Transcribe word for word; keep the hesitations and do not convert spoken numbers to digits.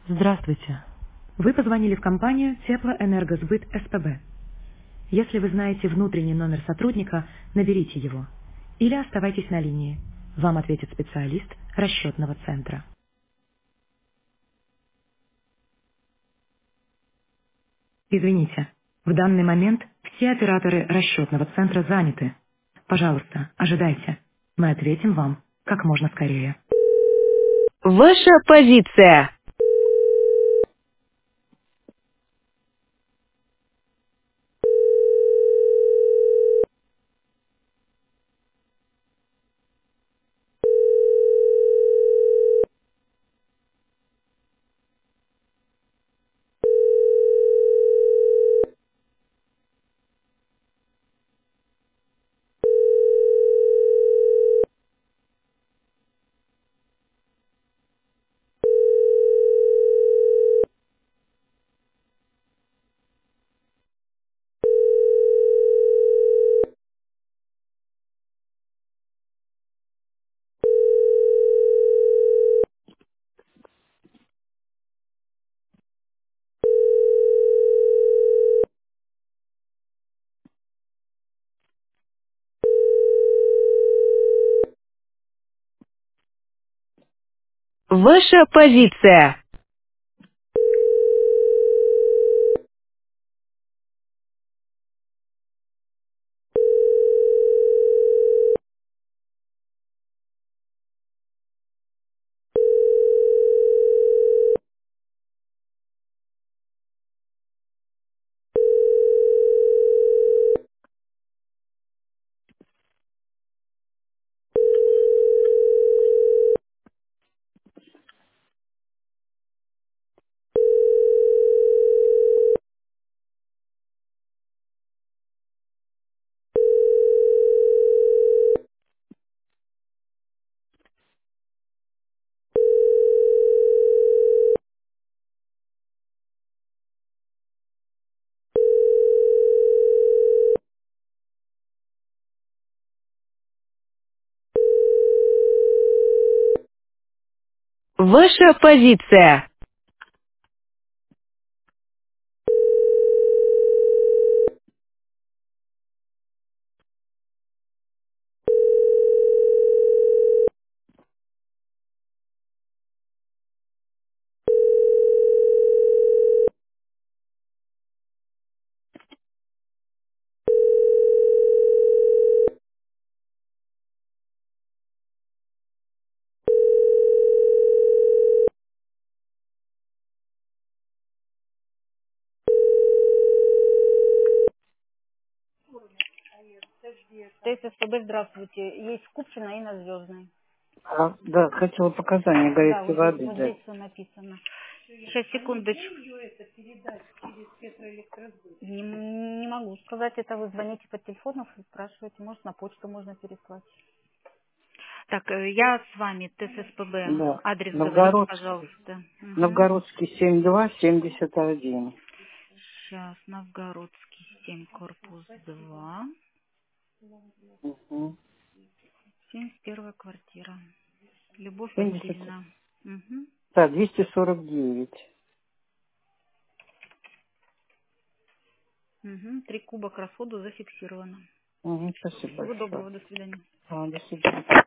Здравствуйте. Вы позвонили в компанию Теплоэнергосбыт СПБ. Если вы знаете внутренний номер сотрудника, наберите его. Или оставайтесь на линии. Вам ответит специалист расчетного центра. Извините, в данный момент все операторы расчетного центра заняты. Пожалуйста, ожидайте. Мы ответим вам как можно скорее. Ваша позиция. Ваша позиция. Ваша позиция. ТССПБ, здравствуйте. Есть Купчино и на Звездной. А, да, хотела показания Да, горячей вот, здесь- воды вот дать. здесь все написано. Сейчас, секундочку. Не, не могу сказать, это вы звоните по телефону, спрашиваете, может, на почту можно переслать. Так, э, я с вами, ТССПБ. Да. Адрес говорите, Новгородский. пожалуйста. Угу. Новгородский семь два семьдесят один. Сейчас, Новгородский, семь, корпус два, Угу. семьдесят первая квартира. Любовь семьдесят. Васильевна. Угу. Да, двести сорок девять. Угу. Три куба к расходу зафиксировано. Угу, спасибо Всего большое. доброго, до свидания. А, до свидания.